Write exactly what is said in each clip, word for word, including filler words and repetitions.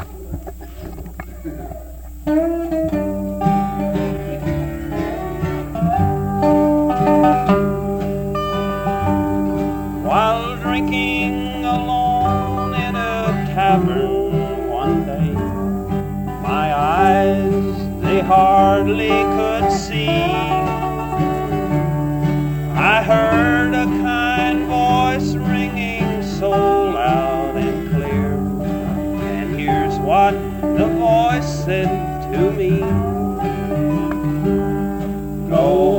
While drinking alone in a tavern one day, my eyes, they hardly could see. I heard a kind voice ringing so loud and clear, and here's what the voice said to me. Go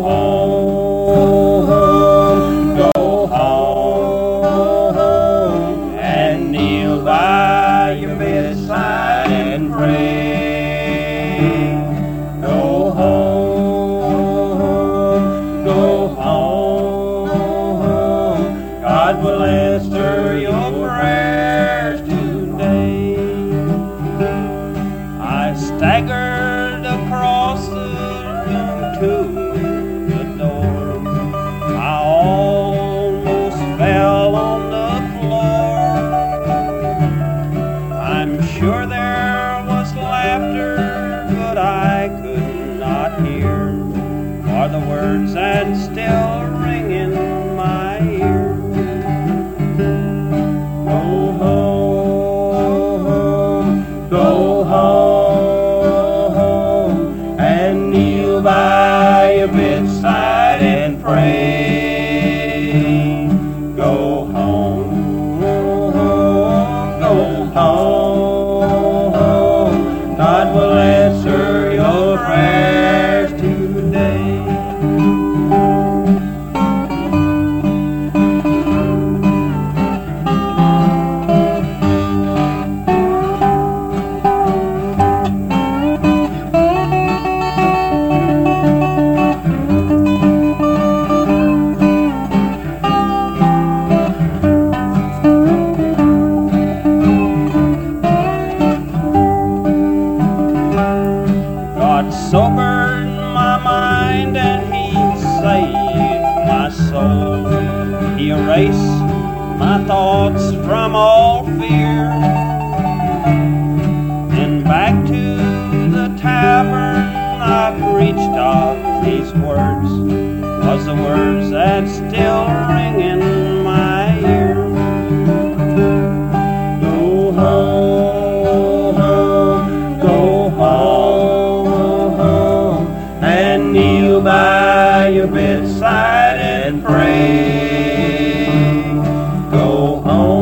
home, go home, and kneel by your bedside and pray. Go home, go home, God will answer your prayers today. I staggered across the room to the door. I almost fell on the floor. I'm sure there was laughter, but I could not hear, for the words that still ring in my ear. Go home, go home, and kneel by your bedside and pray. Go home, go home, God will answer your prayers today. God sobered my mind and He saved my soul. He erased my thoughts from all fear. Then back to the tavern I preached of these words, was the words that still ring in my ear. Go home, go home, and kneel by your bedside and pray. Go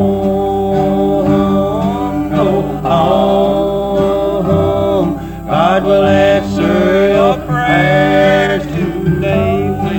home, go home, God will answer your prayers today.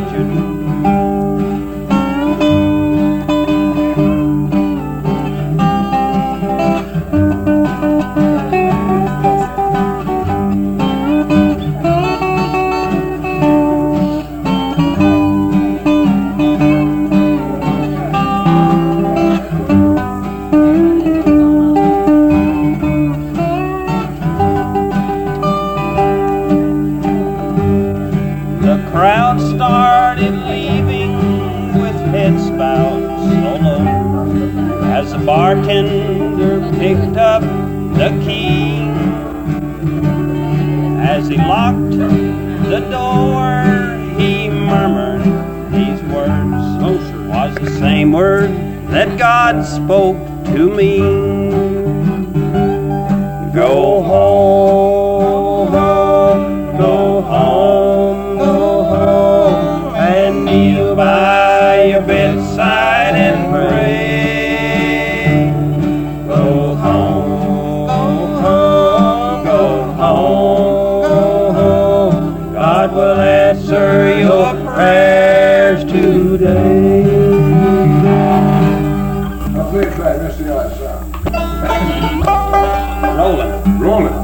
The crowd started leaving with heads bowed so low as the bartender picked up the key. As he locked the door, he murmured these words. Was the same word that God spoke to me. Go home, go home, go home, and kneel by your bedside and pray. Go home, go home, God will answer your prayers today. Now play it back, let's see how it sounds. Rolling. Rolling.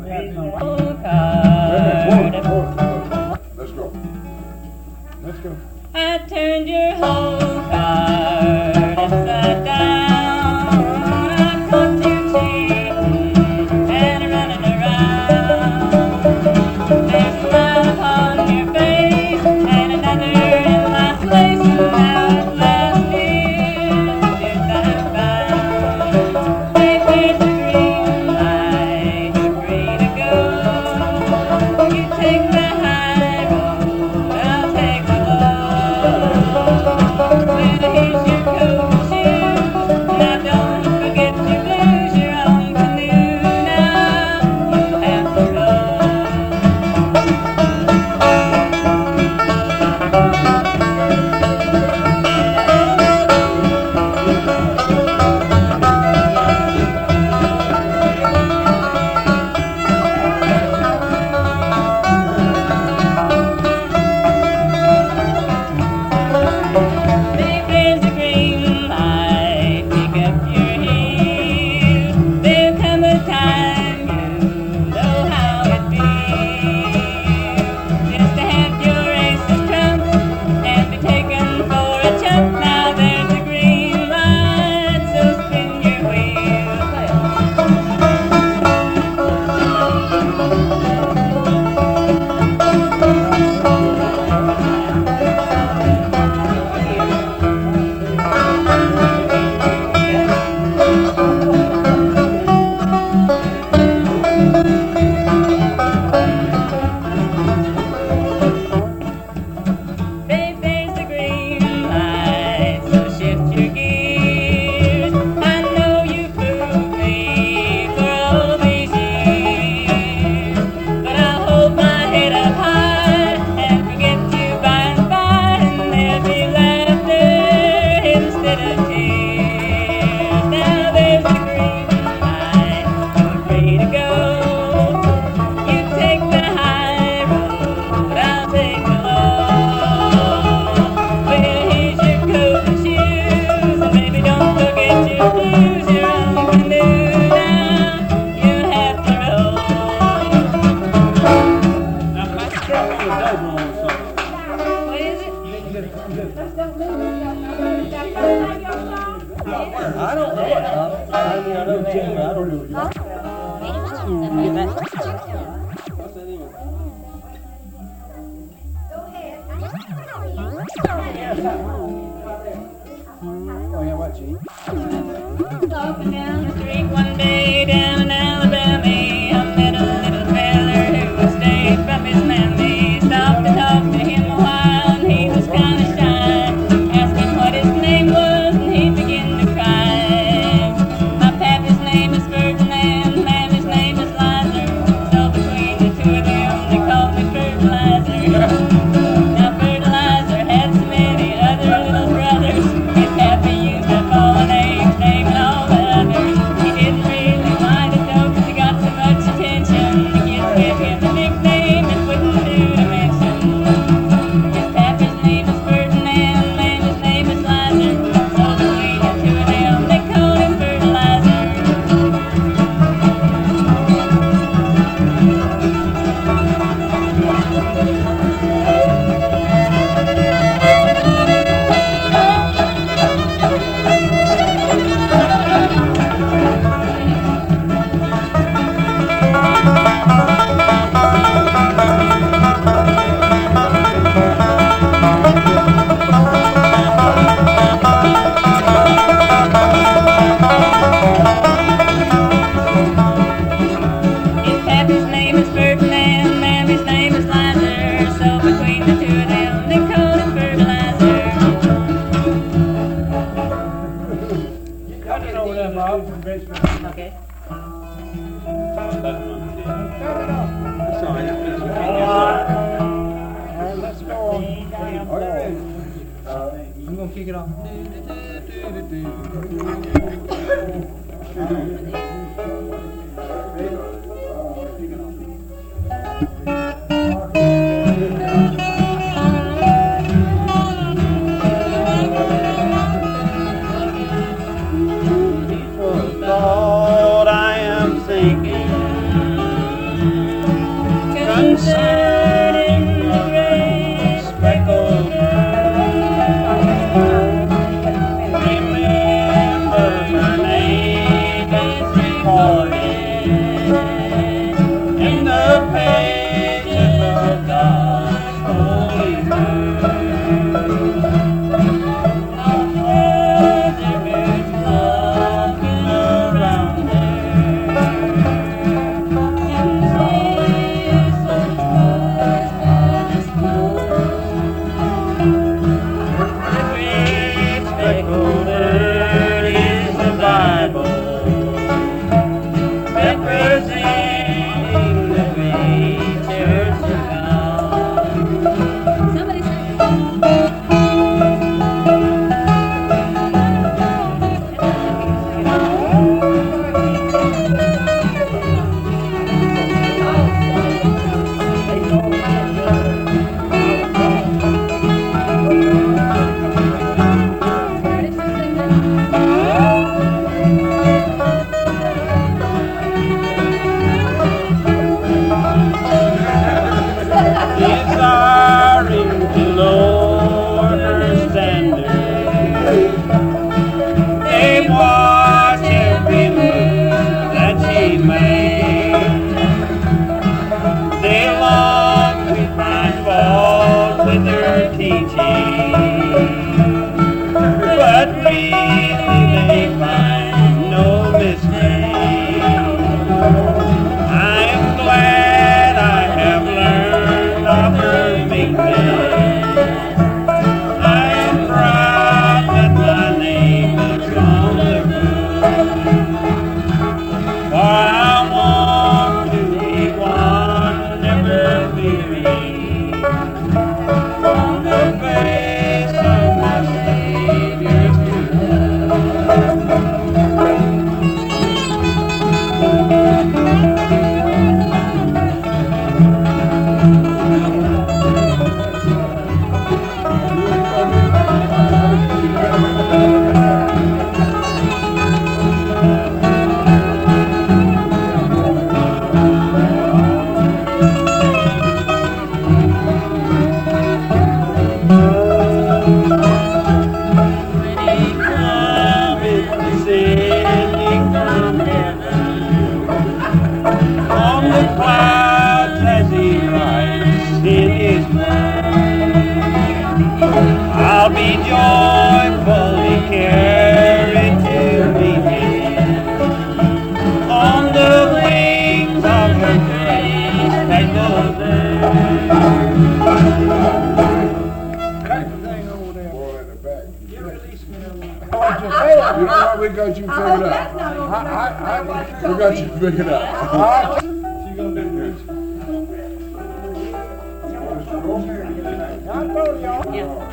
Let's go. Let's go. I turned your whole card upside down. I caught you cheating and running around. There's a smile upon your face and another in my place. And now at last here's that bound. Babe, there's a green light, you're free to go. You take the high road, I'll take the low. Well, here's your coat and shoes. Now don't forget your blues. Your own canoe now you have to row. Babe, there's a green light, pick up your heels. There'll come a time you know how it feels. Just to have your aces trumped and be taken for a chump. Now there's a green light, so spin your wheels. Babe, there's a green light, so shift your gears. I know you proved me for all these years, but I'll hold my head up high and forget you by and by, and there'll be laughter instead of tears. Now there's a green light, you're free to go. You take the high road, I'll take the low. Well, here's your coat and shoes, and baby, don't forget your blues. Your own canoe now, you have to row. Now, my truck was double on something. What is it? I don't know it. I mean, I know Jim, but I don't know. What's that even? Oh, yeah, what, Gene? Walking down the street one day down in Alabama, I met a little feller who was straight from his mammy. Stopped to talk to him a while, and he was kind of shy. Asked him what his name was, and he began to cry. My pappy's name is Ferdinand, mammy's name is Liza. So between the two of them, they called me Fertilizer. Now Fertilizer had so many other little brothers. His pappy used up all the names, naming all the others. He didn't really mind it though, 'cause he got so much attention. The kids gave him a nickname it wouldn't do to mention. His pappy's name is Ferdinand, mammy's name is Liza. So between the two of them, they called him Fertilizer. His pappy's name is Ferdinand, mammy's name is Liza. So between the two of them, they called him Fertilizer. Got it over there, Bob, from basement. Okay. That's all right. All right, let's go on. Are you ready? I'm gonna kick it off. Thought I am thinking concerning the great speckled remember her name is recorded in the pages of God's holy word. Desiring to lower her standard, they watch every move that she makes. They long to find fault with her teaching, but really they find no mistake. I am glad I have learned of her meekness. I am proud that my name is on the book. For I want to be one never weary on the face of my Savior's I'll be joyfully carried to meet him on the wings of her grace that goes there. You know what? We got you figured out. We got you figured out. I told y'all.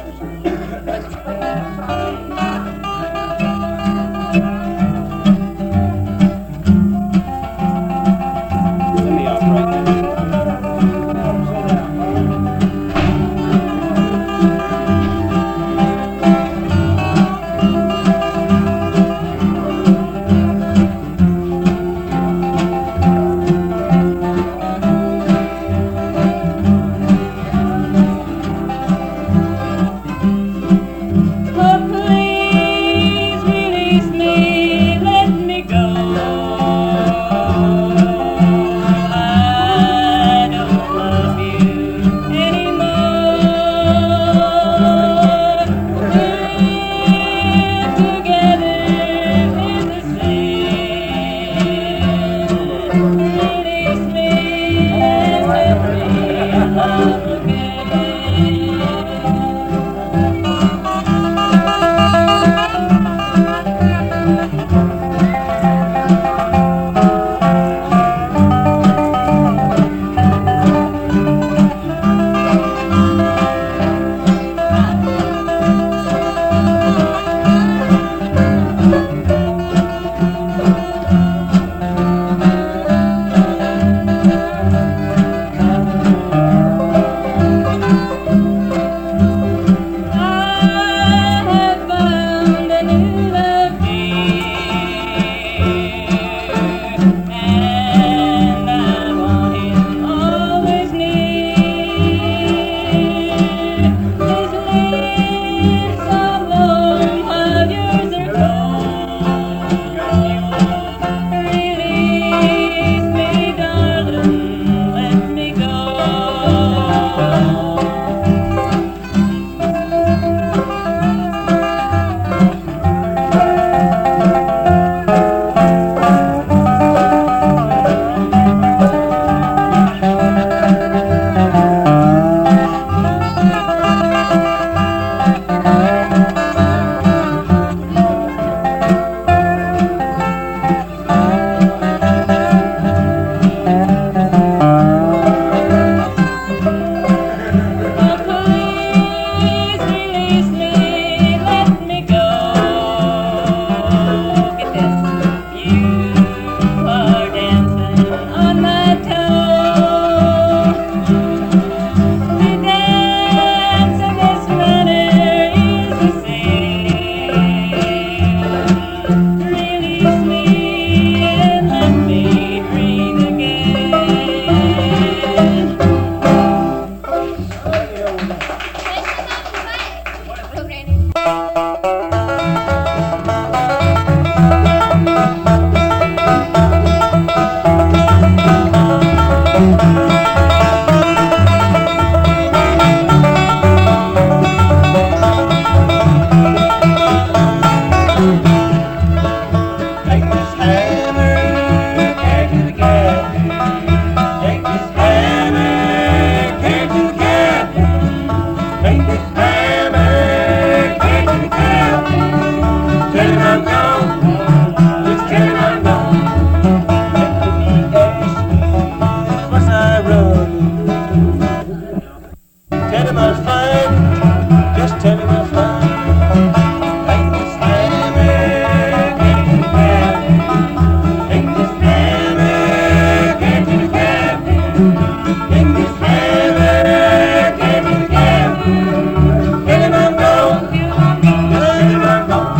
Let me off right now. Oh, please. Take this hammer, carry the calf. Tell him I'm gone, tell him I'm gone.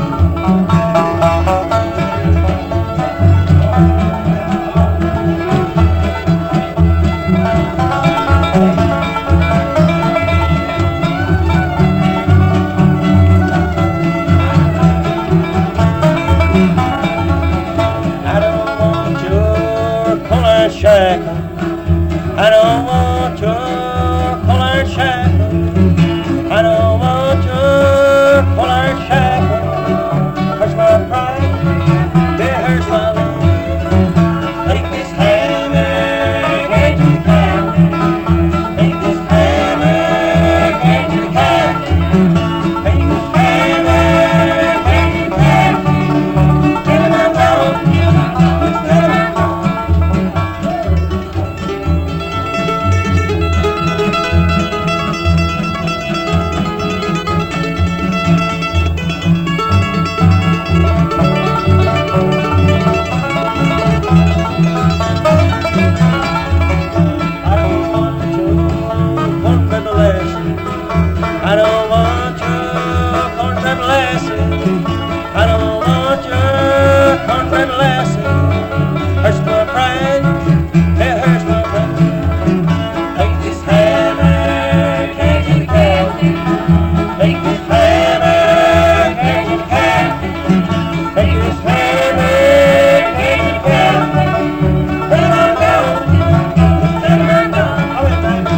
Shackle. I don't want your collar shackle. I don't want your collar shackle. Hurts my pride, it hurts my love. Take this hammer, carry to the calf. Take this hammer, carry to the calf. Take this hammer, carry to the calf. Tell him I'm gone, tell him I'm gone. I don't want your cornbread lassie. I don't want your cornbread lassie. Hurts my pride, it hurts my pride. Take this hammer, carry to the calf. Take this hammer, carry to the calf. Take this hammer, carry to the calf. Tell him I'm gone, tell him I'm gone. Oh, yeah, baby.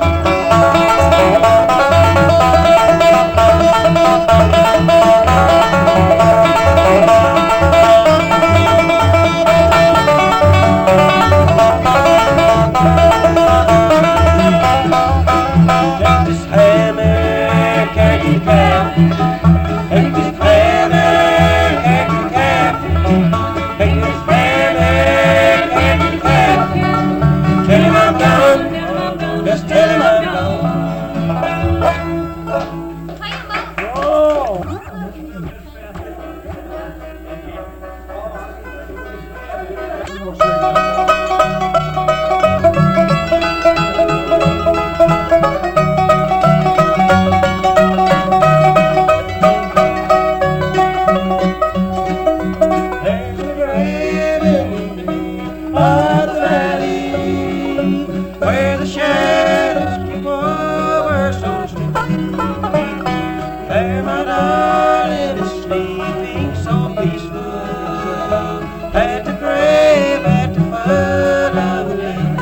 Just tell him I'm gone. There's a grave in the middle of the valley where the shadows keep over so still. There my darling is sleeping so peaceful at the grave at the foot of the hill.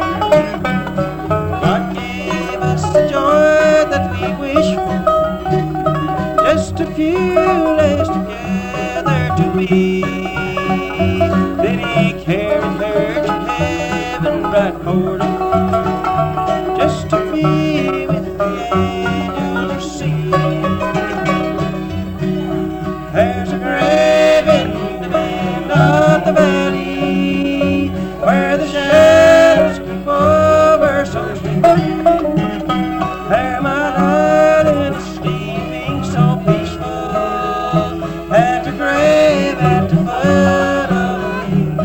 God gave us the joy that we wish for, just a few days together to be. Then he carried her to heaven right for them, just to be with the angels singing. There's a grave in the bend of the valley where the shadows creep over so still. There my darling is sleeping so peaceful at the grave at the foot of the hill.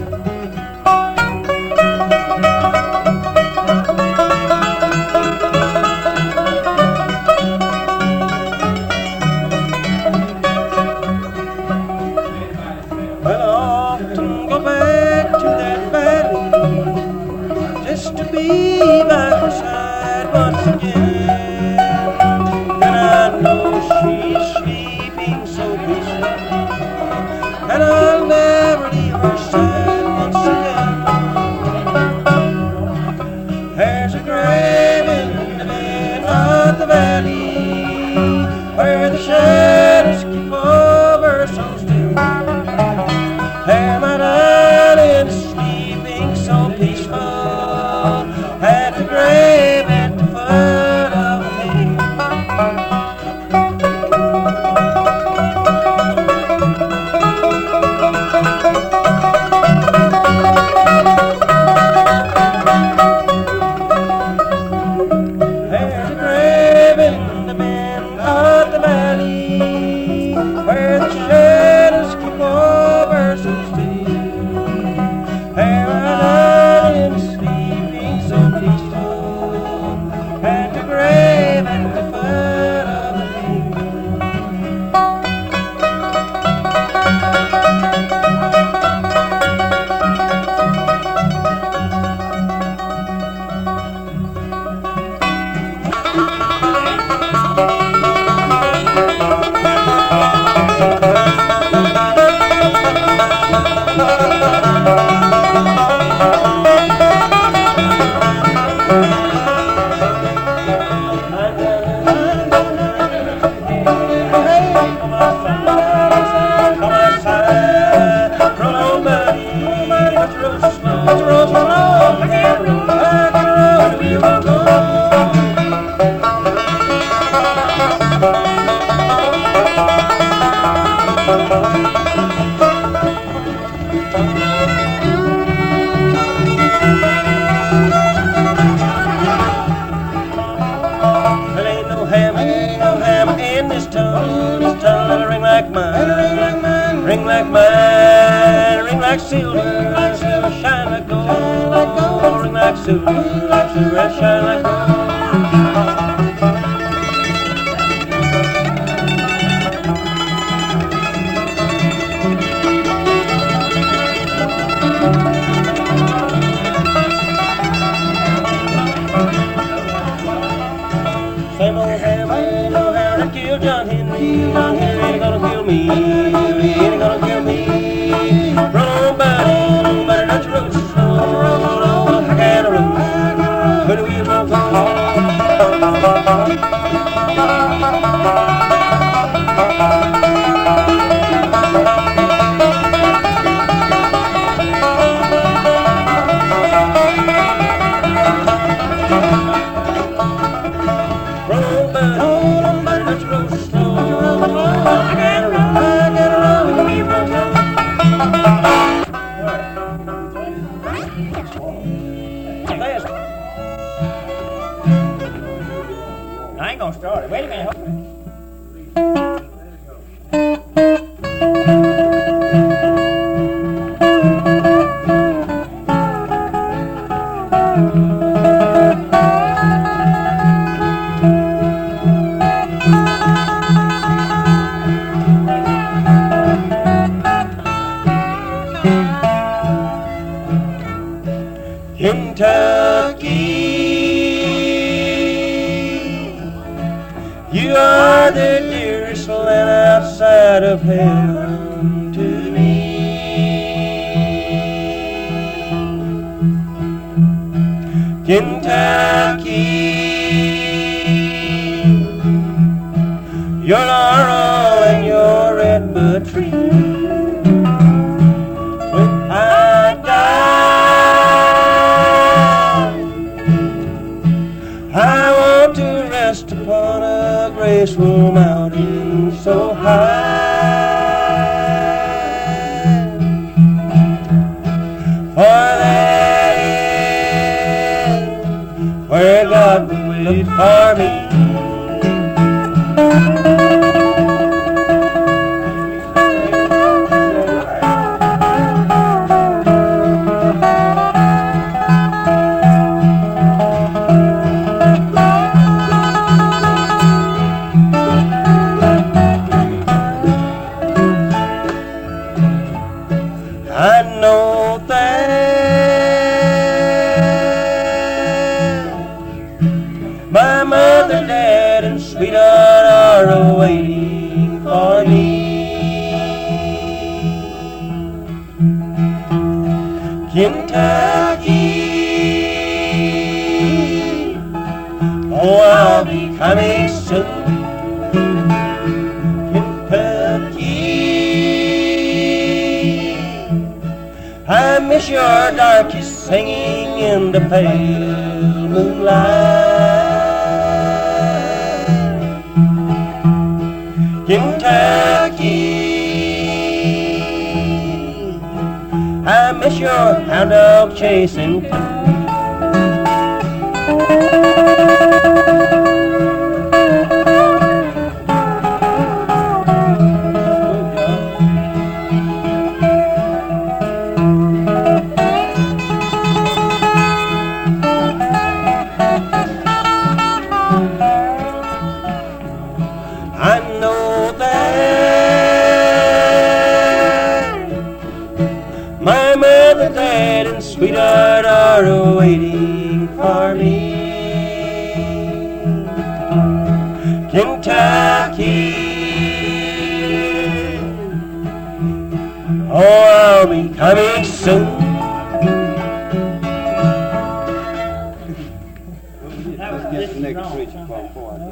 Well, I often go back to that valley just to be by her side once again. And I know she's sleeping so peaceful, and I'll never leave her side once again. There's a grave in the bend of the valley where the shadows keep over so still. There my darling is sleeping so peaceful at the grave at the foot of the hill. There's a grave in the bend of the valley where the shadows keep over so still. There my darling is sleeping so silver, like silver, and shine like gold. Same old hair, man, no hair that killed John Henry. John Henry ain't gonna kill me, he ain't gonna kill me. Run on, buddy, buddy, don't you roll so slow. I can't roll, but we won't go home. I ain't gonna start it. Wait a minute. Hold on. Kentucky, you are the dearest land outside of heaven to me. Kentucky, your laurel and your redbud tree. When I die, I want to rest upon a graceful mountain so high. For that is where God will look for me. I know that my mother, dad, and sweetheart are awaiting for me. Kentucky, oh, I'll be coming soon. I miss your darkies singing in the pale moonlight. Kentucky, I miss your hound dog chasing too. I know that my mother, dad, and sweetheart are awaiting for me. Kentucky, oh, I'll be coming soon. Let's get the next switch from forward.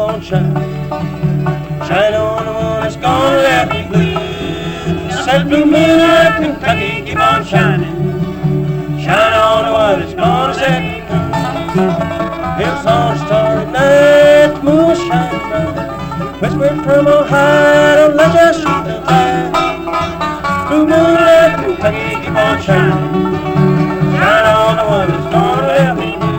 on shining. Shine on the one that's gonna let me blue. Said blue moon of Kentucky, keep on shining. Shine on the one that's gonna set me cool. It's on a starry night, the moon shines bright. Whispered from on high, don't let your sweet love die. Blue moon of Kentucky, keep on shining. Shine on the one that's gonna let me blue.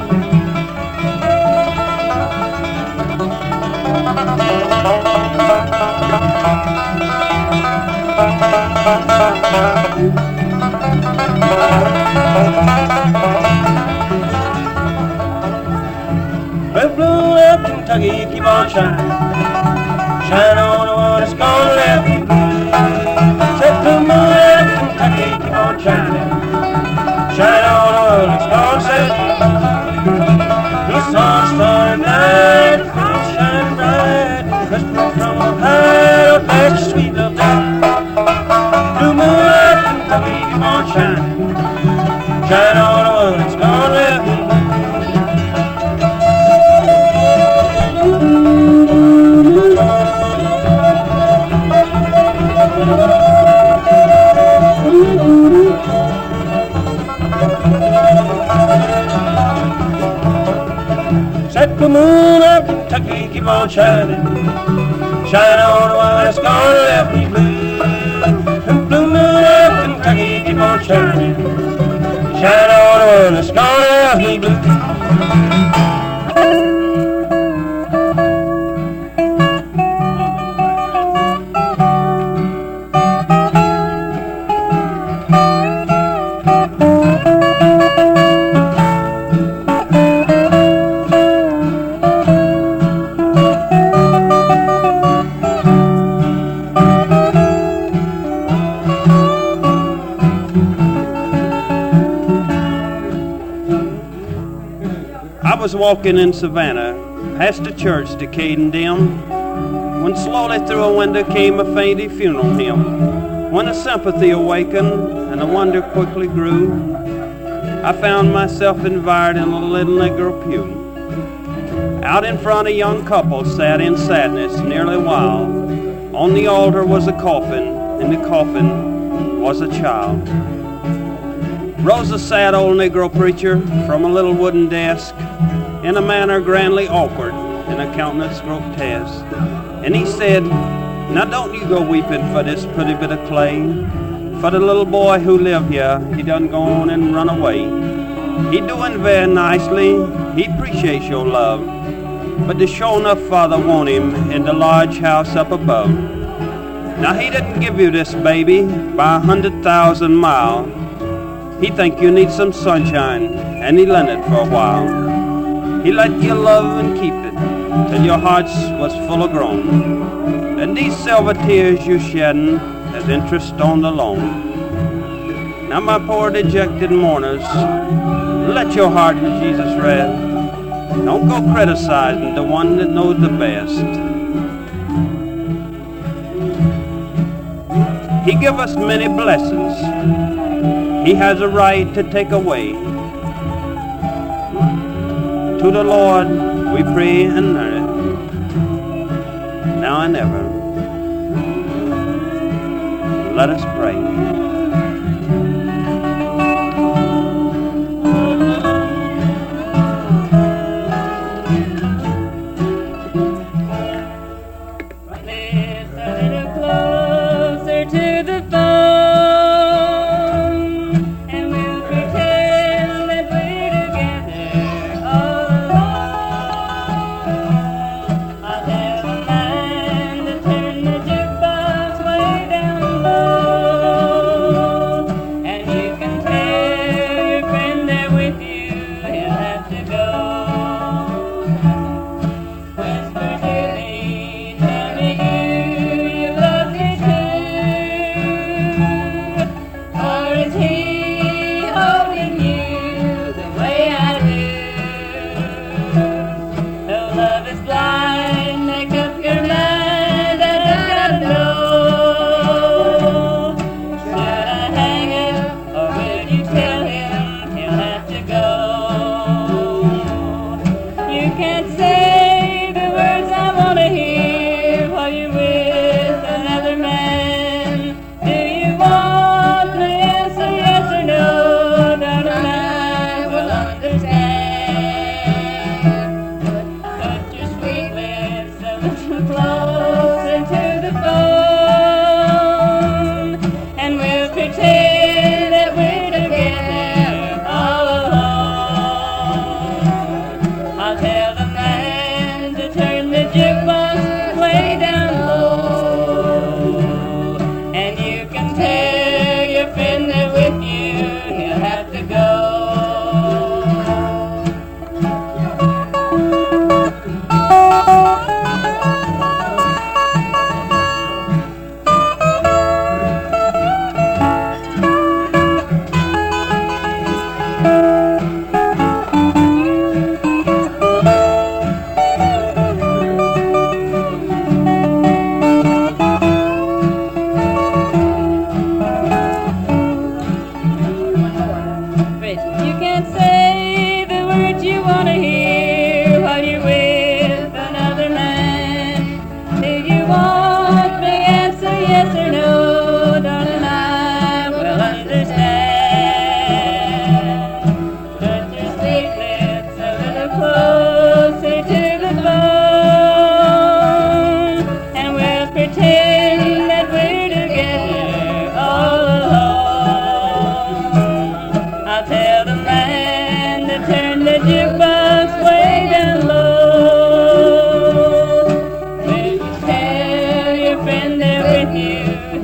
Well, blue of Kentucky, keep on shining. Shine on the one that's gonna let me blue. Said blue moon of Kentucky, keep on shining. Shine on the one that's gonna set me blue. It's on a starry night, the moon shine bright. Whisper from on high, don't let your sweet love die. Blue moon of Kentucky, keep on shining. Shine on the one that's gonna let me blue. Said the moon of Kentucky, keep on shining. Shine on the one that's gonna let me blue. And blue moon of Kentucky, keep on shining. Shine on the one that's gonna let me blue. I was walking in Savannah, past a church decayed and dim, when slowly through a window came a faint funeral hymn. When a sympathy awakened and a wonder quickly grew, I found myself invited in a little Negro pew. Out in front a young couple sat in sadness, nearly wild. On the altar was a coffin, and the coffin was a child. Rose a sad old Negro preacher from a little wooden desk, in a manner grandly awkward, in a countenance grotesque. And he said, "Now don't you go weeping for this pretty bit of clay. For the little boy who lived here, he done gone and run away. He doing very nicely, he appreciates your love, but the sure enough father want him in the large house up above. Now he didn't give you this baby by a hundred thousand mile. He think you need some sunshine, and he lent it for a while. He let you love and keep it till your hearts was full of groan. And these silver tears you sheddin' as interest on the loan. Now my poor dejected mourners, let your heart in Jesus rest. Don't go criticizing the one that knows the best. He give us many blessings. He has a right to take away. To the Lord we pray and learn it, now and ever. Let us pray.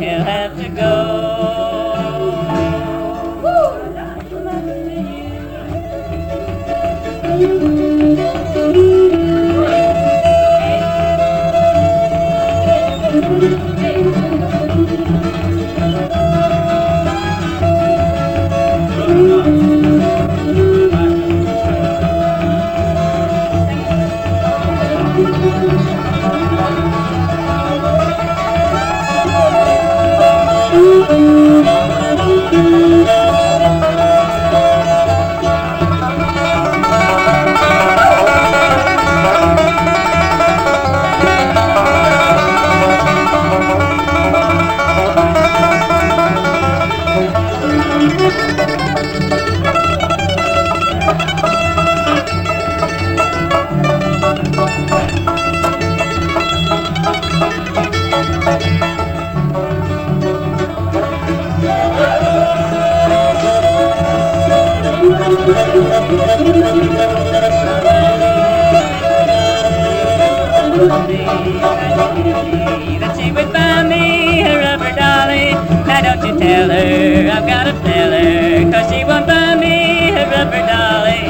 he'll have to go. That she would buy me a rubber dolly. Now don't you tell her I've got to tell her, 'cause she won't buy me a rubber dolly.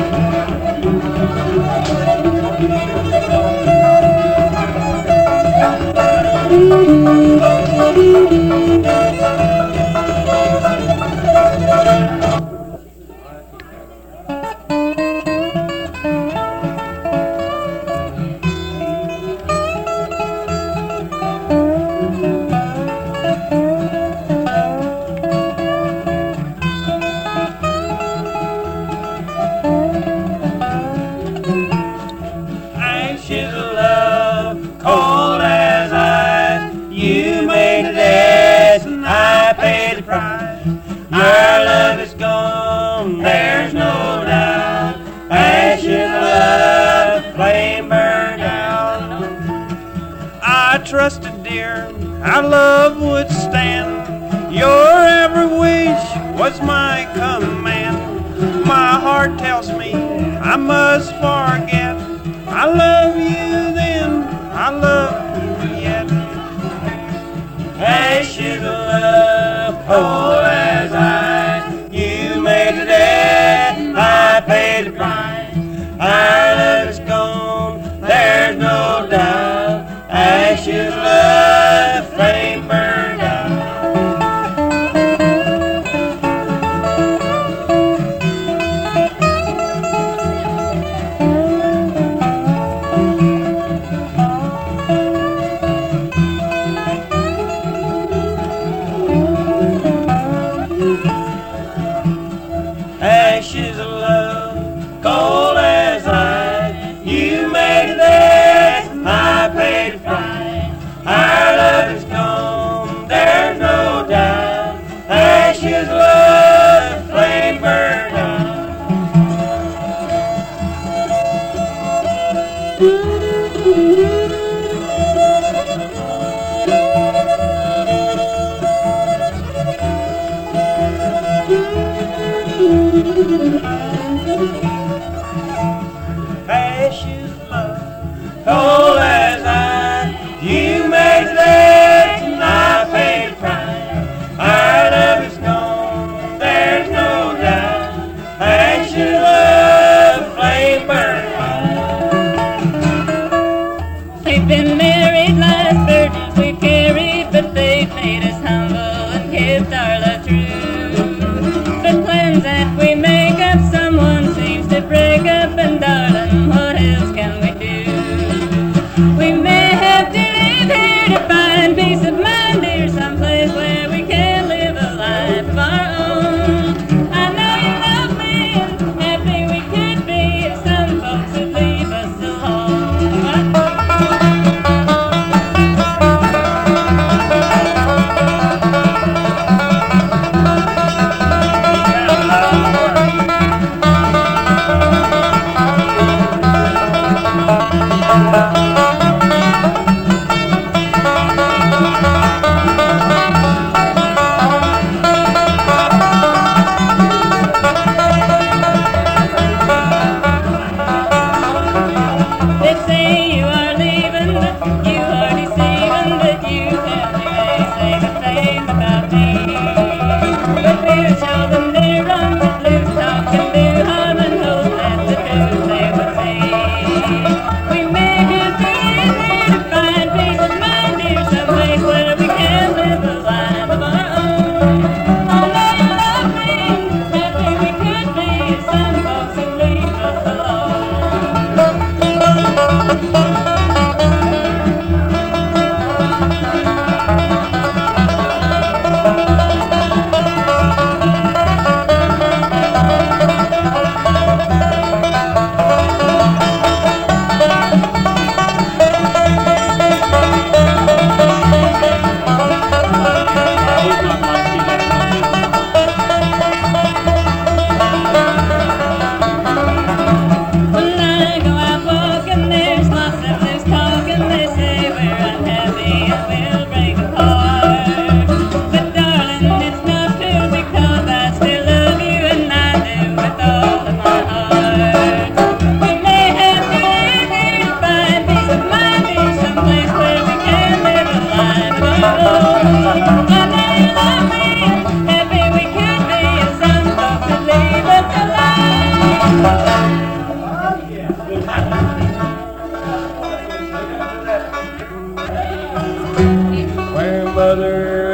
Ashes of love, cold as ice. You made it this, and I paid the price. Our love is gone, there's no doubt. Ashes of love, flame burned out. I trusted, dear, our love would stand. Your every wish was my command. My heart tells me I must forget. I love you then, I love you yet. Ashes of love, cold as ice. You made it dead, I paid the price. Our love is gone, there's no doubt. Ashes of love, flame burned out. Ashes of love, cold as ice. You made it this, I paid the price. Our love is gone, there's no doubt. Ashes of love, flame burned out. Ashes of love, cold as ice. You made it this, and I paid the price. Our love is gone, there's no doubt. Ashes of love, flame burned out. We've been married like burdens we've carried, but they've made us humble and kept our love true. But plans that we make up, someone seems to break up, and darling, what else can we do? We may have to live here to find peace of mind, dear, someplace where we can live a life of our own. I know you love me, and happy we could be if some folks would leave us alone.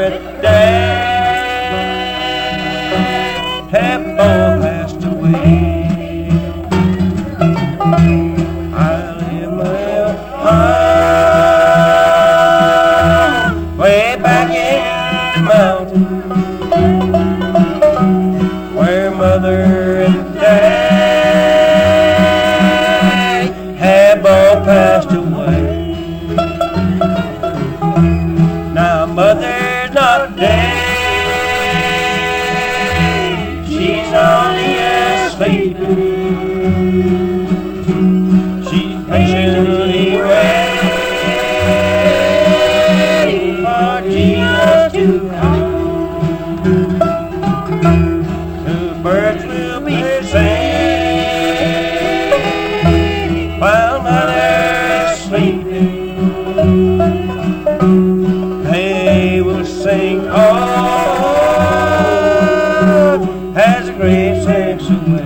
and Dad have both passed away. I live my home way back in the mountain where Mother and Dad have both passed away. Now Mother's not dead, she's only asleep. She's patiently waiting for Jesus to come. The birds will be singing while Mother's sleeping. They will sing, oh, as the grave sinks away.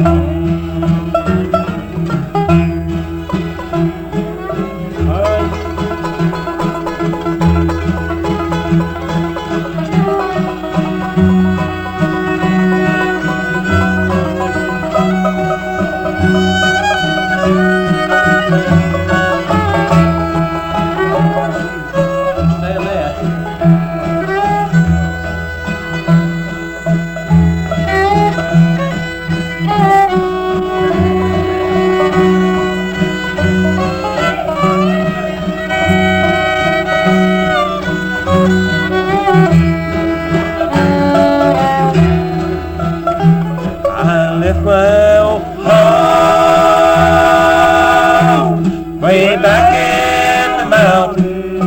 Left my old home way back in the mountain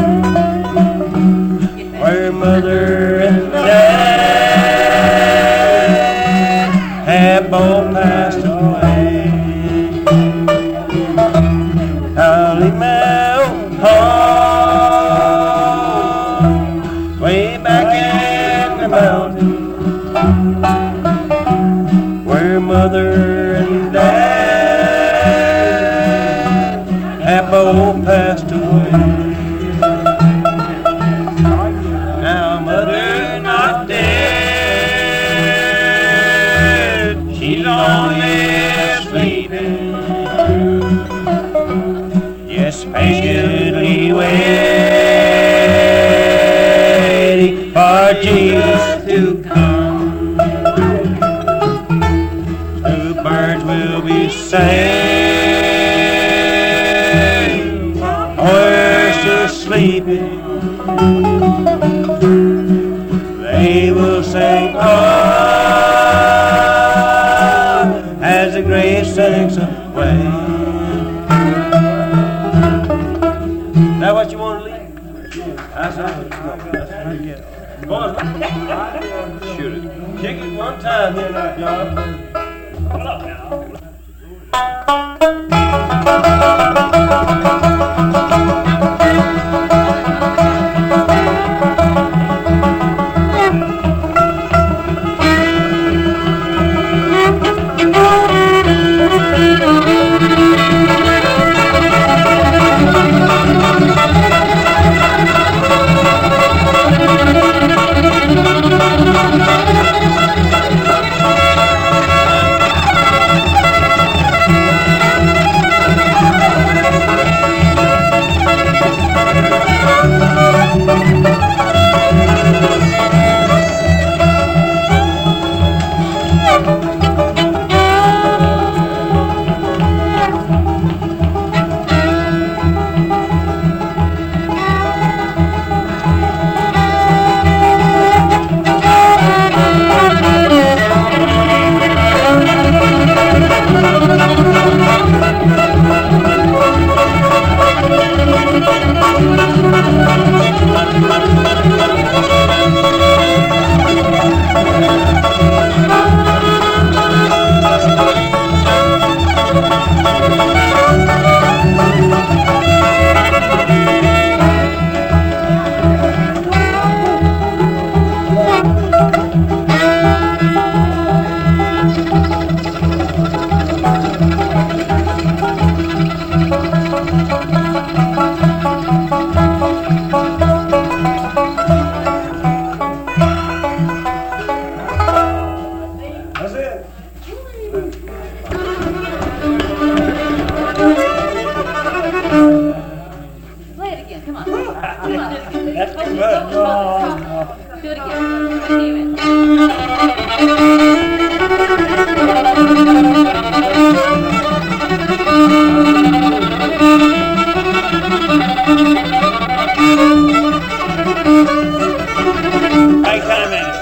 where Mother and Dad have both passed away. I'll leave my old home way back in the mountain where Mother and Dad have both passed away. Now Mother's not dead, she's only sleeping. Yes, patiently waiting for Jesus to come. Birds will be saying, where's she sleeping? They will sing, oh, as the grave sinks away. Is that what you want to leave? That's right. That's pretty good. Boys, shoot it. Kick it one time here now, John. Hold up now. Thank you. Take time in it.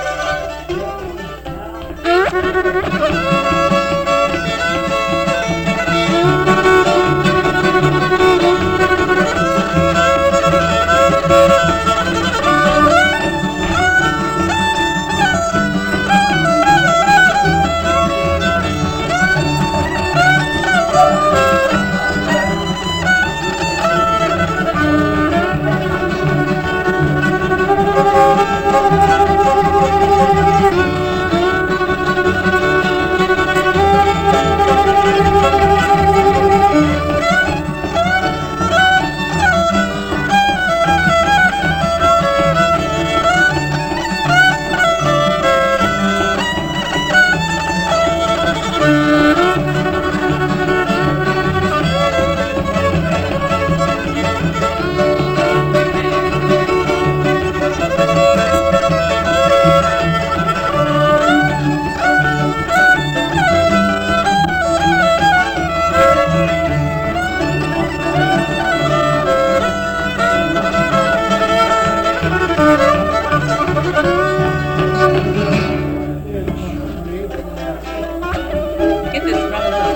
Get this running up.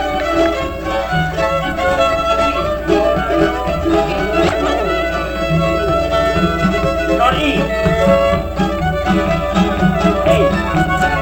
Not eat. Hey.